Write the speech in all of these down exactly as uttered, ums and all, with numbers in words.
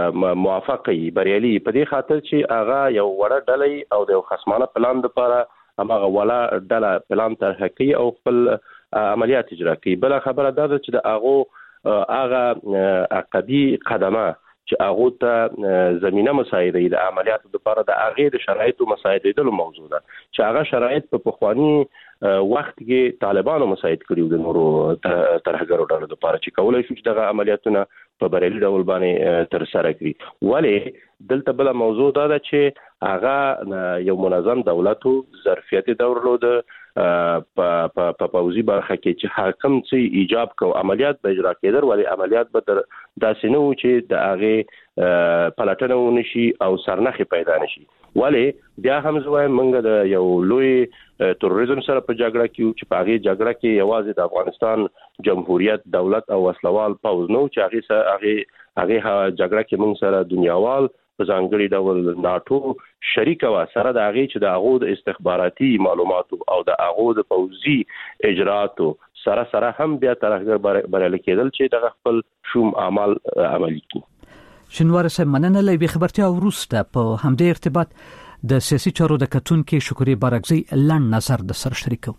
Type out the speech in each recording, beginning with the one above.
موافقي بریالي په دې خاطر چې هغه یو وړه ډله او د خصمانه پلان لپاره هغه ولا ډله پلان طرح کوي او خپل عملیات اجرا کوي. بل خبره دا ده چې د هغه هغه عقبي قدمه چې هغه ته زمينه مساعده د عملیاتو لپاره د هغه د شرایطو مساعدېدلو موضوع ده چې هغه شرایط په پخوانی وخت کې طالبانو مساعد کړیو د نورو ترهګرو ډلو لپاره چې کولای شي چې دغه عملیاتونه په بریالي ډول باندې تر سره کړي. ولې دلته بل موضوع دا ده چې هغه یو منظم دولت او ظرفیت درلود په په پوزي برخه کې چې حاکم چې ایجاب کو عملیات به اجرا کېدل ولې عملیات به داسې نه و چې د هغه پلاتنه ونشي او سرنخي پیدا نشي. ولې بیا هم زوی منګه د یو لوی تروریزم سره په جګړه کې چې په هغه جګړه کې یوازې د افغانستان جمهوریت دولت او وسلوال پوز نو چې هغه هغه هغه جګړه کې موږ سره دنیاوال په ځانګړي ډول ناتو شریک و سره د هغه چې د هغه د استخباراتي معلوماتو او د هغه د پوزي اجراتو سره سره هم بیا ترهګر بریالي کېدل چې د خپل شوم اعمال عملي کړي. شنوار سه مننه لوي خبرتیا وروسته په همدې ارتباط د سیاسي چارو د کتونکو شکرې بارګزي لړ نظر د سر شریکو.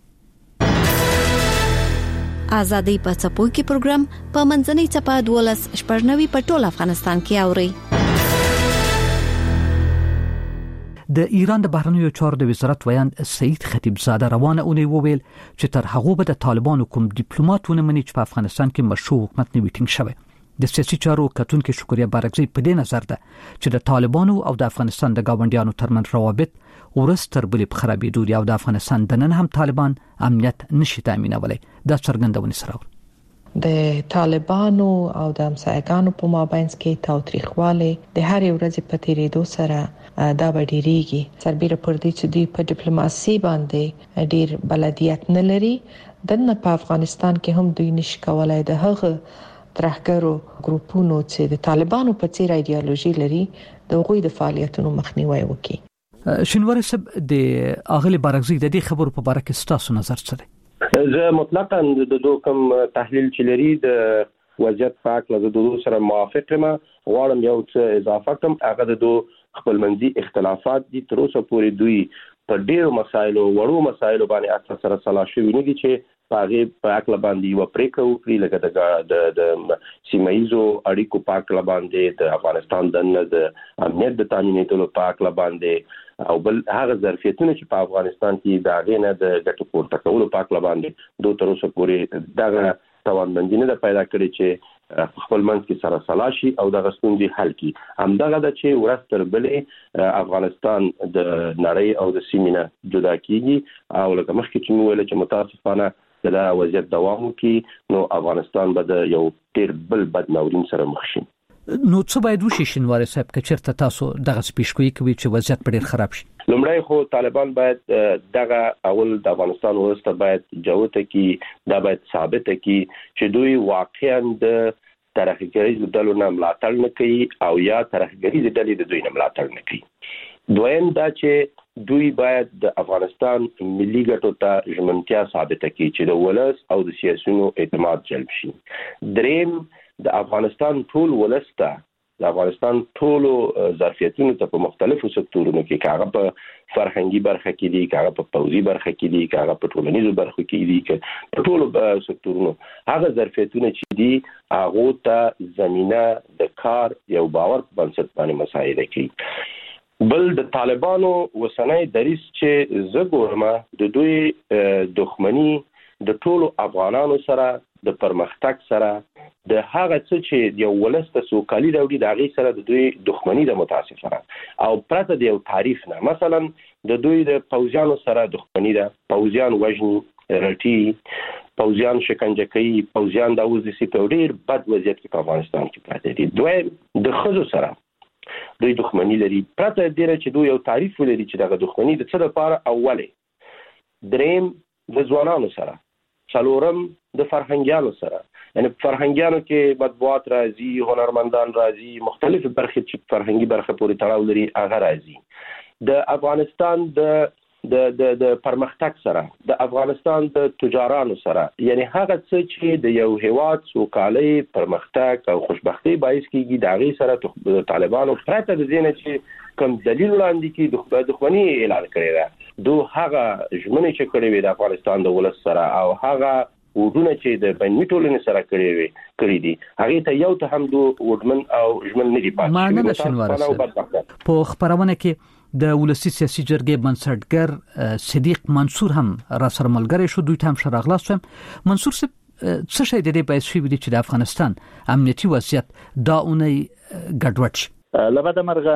آزادۍ په چپو کې پروګرام په منځنۍ چپه دولس شپږنوي په ټول افغانستان کې اوري. د ایران د بهرنیو چارو د وزارت ویان سعید خطیبزاده روانه اونۍ وویل چې تر هغه به د طالبانو کوم ډیپلوماټونه مني چې په افغانستان کې مشروع حکومت نه ویټینګ شوی. د سیاسي چارو کتونکو شکریا بارګزي په دې نظر ده چې د طالبانو او د افغانستان د گاونډیانو ترمن روابط ورستر بلې په خرابېدو دي او د افغانستان د نن هم طالبان امنیت نشي تامینولای. دا څرګندونه سره د طالبانو او د همسایګانو په مابینځ کې تاوتریخواله د هر ورځې په تیریدو سره دا ډیریږي. سربېره پر دې چې دوی په ډیپلوماسي باندې ډیر بلدیت نه لري دنه په افغانستان کې هم دوی نشي کولای د هغه ترهګرو ګروپونو چې د طالبانو په څیر ایدئولوژي لري د غوي د فعالیتونو مخنیوي وکړي. شنوار سب د اغلی بارګزي د دې خبرو په اړه کې ستاسو نظر څه دی؟ زه مطلقاً د دوه کوم تحلیل چې لري د وضعیت په اړه د دوه سره موافق یم. غواړم یو څه اضافه کوم. هغه د دوه خپلمنځي اختلافات دي تر اوسه پورې دوی په ډیرو مسایلو وړو مسایلو باندې اکثر سره صلاح شوي نه دي چې پاغه په اکل باندې یو پریکړه وکړي لکه د د سیمایزو اړیکو په اکل باندې د افغانستان د امنیت د تامینېدلو په اکل باندې او بل هغه ظرفیتونه چې په افغانستان کې د غینه د ګټو پورته کولو په اکل باندې دوه تر اوسه پورې دغه توانمندي نه پیدا کړي چې خپل منځ کې سره صلاح شي او د غستوندي حل کړي. همدغه د چې ورستر بلې افغانستان د نړۍ او د سیمینه جدا کیږي او لکه مخکې چې موږ ویل چې متاسفانه د وضعیت دوام کوي نو افغانستان به د یو ډیر بل بد ناورین سره مخ شي. نو څه باید وشي شنوار صاحب که چیرته تاسو دغه سپیشکوي کوي چې وضعیت په ډیر خراب شي؟ لومړی خو طالبان باید دغه اول د افغانستان ورسته باید جوته کی دا باید ثابت کی چې دوی واقعا د ترهګریز ډلو نه ملاتړ نه کوي او یا ترهګریز ډلې د دوی نه ملاتړ نه کوي. دویم دا چې دوی باید د افغانستان ملي ګټو ته ژمنتیا ثابت کړي چې د ولس او د سیاسيونو اعتماد جلب شي. دریم د افغانستان ټول ولسته د افغانستان ټول ظرفیتونو ته په مختلفو سکتورونو کې کاغه په فرهنګي برخه کې دي کاغه په پوزي برخه کې دي کاغه په ټولنیزو برخو کې دي په ټولو سکتورونو هغه ظرفیتونه چې دي هغه ته زمينه د کار یو باور په بنسټ باندې مساعده کوي. بل د طالبانو وسنۍ دریس چې زګورما د دوی دښمنی د ټولو افغانانو سره د پرمختګ سره د هغه څه چې یو ولسته سوکالي راوړي د هغه سره د دوی دښمنی د متاسفانه او پرته د یو تعریف نه مثلا د دوی د پوځیانو سره دښمنی ده پوځیان وژني رټي پوځیان شکنجه کوي پوځیان د وزسي په ډیر بد وضعیت کې په افغانستان کې پراته دي. دوی د خزو سره دوی دښمنی لري پرته د دې چې دوی یو تعریف ولري چې دغه دښمنی د څه لپاره اوله. دریم د ځوانانو سره څلورم د فرهنګیانو سره یعنی فرهنګیانو کې مطبوعات راځي هنرمندان راځي مختلف برخې چې فرهنګي برخه پورې تړاو لري هغه راځي. د افغانستان د د د د پرمختګ سره د افغانستان د تجارانو سره یعنی هغه څه چې د یو هیواد سوکالي پرمختګ او خوشبختی باعث کیږي د هغه سره د طالبانو پرته د دینه چې کوم دلیل وړاندې کی د دښمنی اعلان کړی دی دوه هغه ژمنې چې کړې وي د افغانستان د ولس سره او هغه ودونه چې د بیني ټولنې سره کړی وي کړی دي هغه ته یو ته هم دوه ودمن او ژمن نه دي پاتې په خبرونه کې د ولسی سیاسي جرګې بنسټګر صدیق منصور هم را سره ملګری شو دوی ته هم شراغلاس شو منصور صاحب څه شي د دې باعث شوی دی چې د افغانستان امنیتي وضعیت دا اونۍ ګډوډ شي لبد مرغه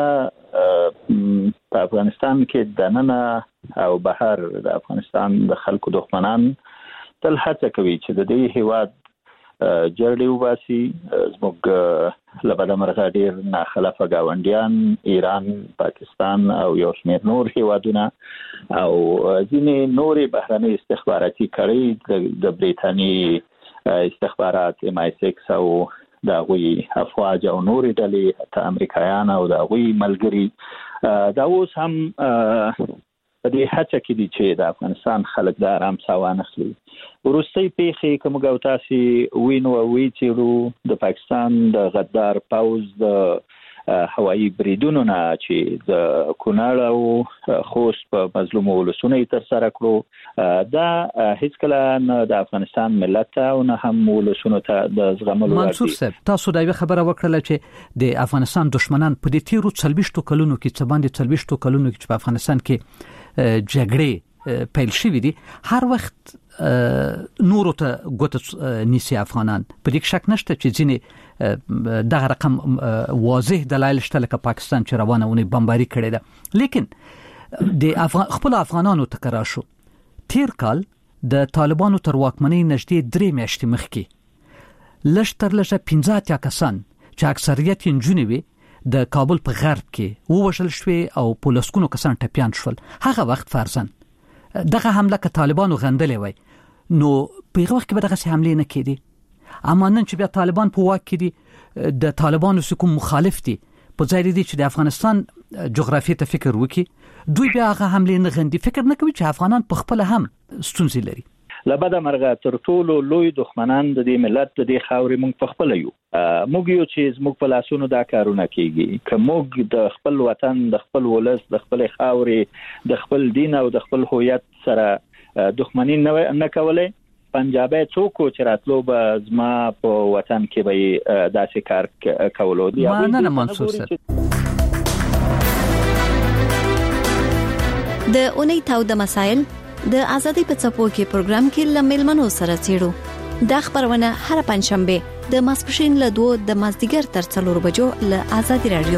په افغانستان کې د ننه او بهر د افغانستان د خلکو دښمنان تل هڅه کوي چې د دې هیواد جرړې وباسي زموږ لبد مرغه ډیر ناخلفه گاونډیان ایران پاکستان او یو شمېر نور هیوادونه او ځینې نورې بهرنۍ استخباراتي کړۍ د بریتانیې استخبارات ام آی سکس او د غوي افواج او نورې ډلې حتی امریکایان او د غوي ملګری دا اوس هم په دې هڅه کې دي چې د افغانستان خلک د آرام ساه نخلي وروستۍ پیښې کوم غوتاسي وینو وی چې د پاکستان د غدار پاوز د هوایي بریدونو نه چې د کونړ او خوست په مظلوم ولسونه تر سره کړو دا هیڅ کله نه د افغانستان ملت او نه هم ولسونه ته د زغملو منصور صاحب تاسو دا خبره وکړه چې د افغانستان دشمنان په دې تیرو څلويشتو کلونو کې څه باندې څلويشتو کلونو کې په افغانستان کې جګړې پیل شوې دي هر وخت نورو ته ګوت نیسی افغانان په دې شک نشته چې ځینې دغه رقم واضح دلایل شته لکه پاکستان چې روانونه بمباري کړې ده لیکن د افغان خپل افغانانو تکرار شو تیر کال د طالبانو تر واکمنۍ نږدې درې میاشتې مخکې لشتر لشه پنځه اتیا کسان چې اکثریت یې نجونې وي د کابل په غرب کې ووژل شوې او په لسګونو کسان ټپیان شول هغه وخت فرضاً دغه حمله که طالبانو غندلې وای نو په هغه وخت کې به دغه حمله نه کېدي اما نن چې بیا طالبان په واک کې دي د طالبانو سکو مخالف دي په ځای دي چې د افغانستان جغرافیه ته فکر وکړي دوی بیا هغه حمله نه غندي فکر نه کوي چې افغانان په خپل هم ستونزې لري لبد مرغه تر ټولو لوی دښمنان د دې ملت د دې خاورې موږ په خپل یو موږ یو چې موږ په لاسونو دا کارونه کوي که موږ د خپل وطن د خپل ولس د خپل خاورې د خپل دین او د خپل هویت سره دښمنی نه کولای پنجابي څوک چې راتلو به زما په وطن کې به داسې کار کولو دی ما نه منصور سره د اونۍ تاو د مسائل د ازادي په څپو کې پروګرام کې لمل منو سره چیرو د خبرونه هر پنځشنبه د ماسپښین له دوه د مازدیګر تر څلور بجو له ازادي رادیو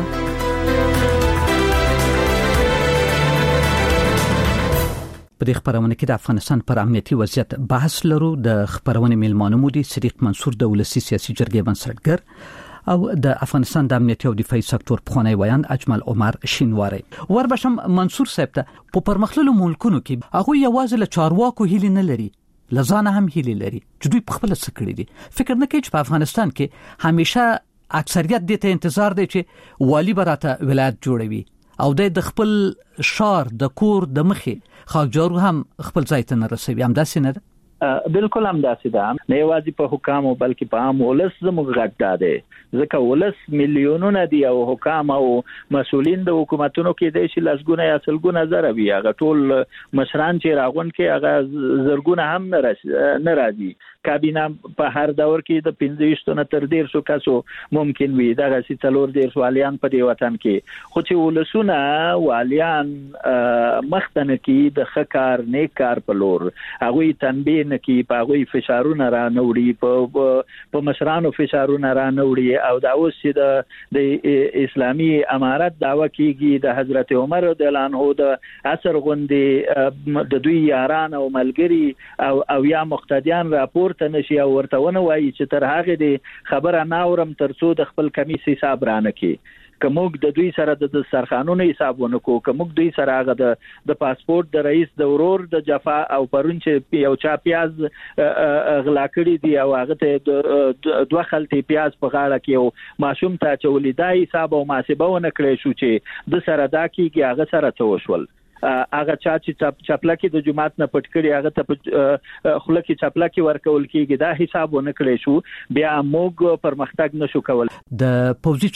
په دې خبرونه کې د افغانستان پر امنیتي وضعیت بحث لرو د خبرونه میلمانو مو دي صدیق منصور د ولسی سیاسي جرګې بنسټګر او د افغانستان د امنیتي او دفاعي سکتور پخوانی ویان اجمل عمر شینواری وربشم منصور صاحب ته په پرمختللو ملکونو کې هغه یوازې له چارواکو هیله نه لري لزانه هم هیله لري چې دوی په خپل څه کړی دي فکر نه کوي چې په افغانستان کې همیشه اکثریت دې ته انتظار دی چې والی براته ولایت جوړوي او د خپل شار د کور د مخې خاجارو هم خپل ځای ته نه رسوي هم داسې نه بالکل هم داسې ده نه یوازې په حکام او بلکې په عام ولس زموږ غږ ده ځکه ولس میلیونونه دي او حکام او مسولین د حکومتونو کې د شي لسګونه یا سلګونه زره وي هغه ټول مشران چې راغون کې هغه زرګونه هم نه راځي کابینه په هر دور کې د پنځه نه تر ډیر شو کسو ممکن وي دغه سي څلور ډیر والیان په دې وطن کې خو چې ولسونه والیان مختنه کې د خکار نیک کار په لور هغه تنبیه نه کې په هغه فشارونه را نوړي په په مشرانو فشارونه را نوړي او دا اوس چې د د اسلامي امارت دعوه کیږي د حضرت عمر رضی الله عنه د اثر غوندي د دوی یاران او ملګری او او یا مقتدیان راپور ته نشي او ورته ونه وایي چې تر هغه دی خبره ناورم ترڅو د خپل کمیس حساب رانه کې کومګ د دوی سره د سرخانونو حساب ونکو کومګ دوی سره هغه د د پاسپورت د رئیس د ورور د جفا او پرون چې یو چا پیاز غلا کړی دی او هغه ته دوه خلټي پیاز په غاړه کې او ماشوم ته چولې دا حساب او محاسبه ونه کړی شو چې د سره دا کیږي هغه سره څه وشول هغه چا چې چپلکي د جماعت نه پټ کړي هغه ته خلکې چپلکي ورکول کیږي دا حساب ونه کړی شو بیا موږ پرمختګ نشو کول. د پوزي